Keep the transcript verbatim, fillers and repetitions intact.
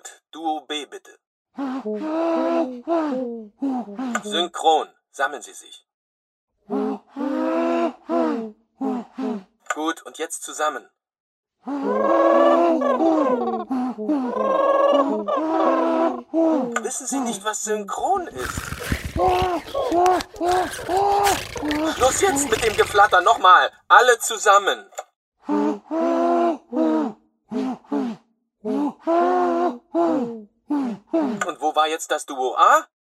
Gut, Duo B bitte. Synchron, sammeln Sie sich. Gut, und jetzt zusammen. Wissen Sie nicht, was synchron ist? Schluss jetzt mit dem Geflatter, nochmal. Alle zusammen. Und wo war jetzt das Duo A?